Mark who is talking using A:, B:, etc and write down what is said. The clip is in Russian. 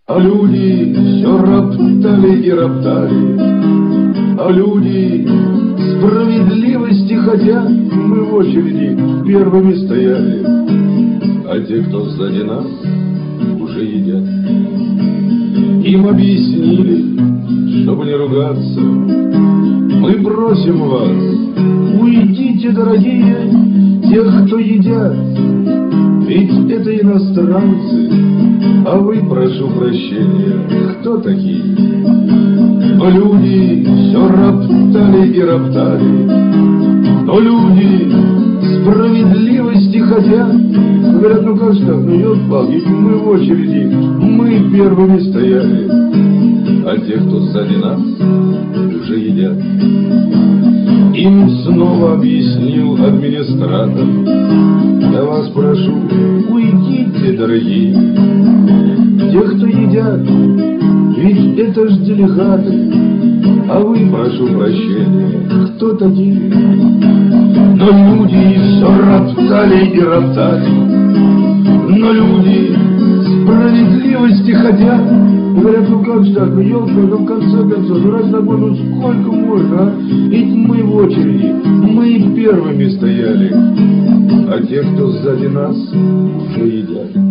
A: А люди все роптали и роптали, а люди справедливости хотят. Мы в очереди первыми стояли, а те, кто сзади нас, уже едят. Им объяснили, чтобы не ругаться: мы просим вас, уйдите, дорогие, тех, кто едят, ведь это иностранцы, а вы, прошу прощения, кто такие? Но люди все роптали и роптали, но люди справедливости хотят. Говорят, ну как же так, ну ёлки-палки, мы в очереди, мы первыми стояли, а те, кто сзади нас, уже едят. Им снова объяснил администратор: я вас прошу, уйдите, дорогие, те, кто едят, ведь это ж делегаты, а вы, прошу прощения, кто такие? Но люди все роптали и роптали, но люди справедливости хотят. Говорят, ну как же так, ну елка, ну в конце концов, ну раз такой, ну сколько можно, а? Ведь мы в очереди, мы первыми стояли, а те, кто сзади нас, уже едят.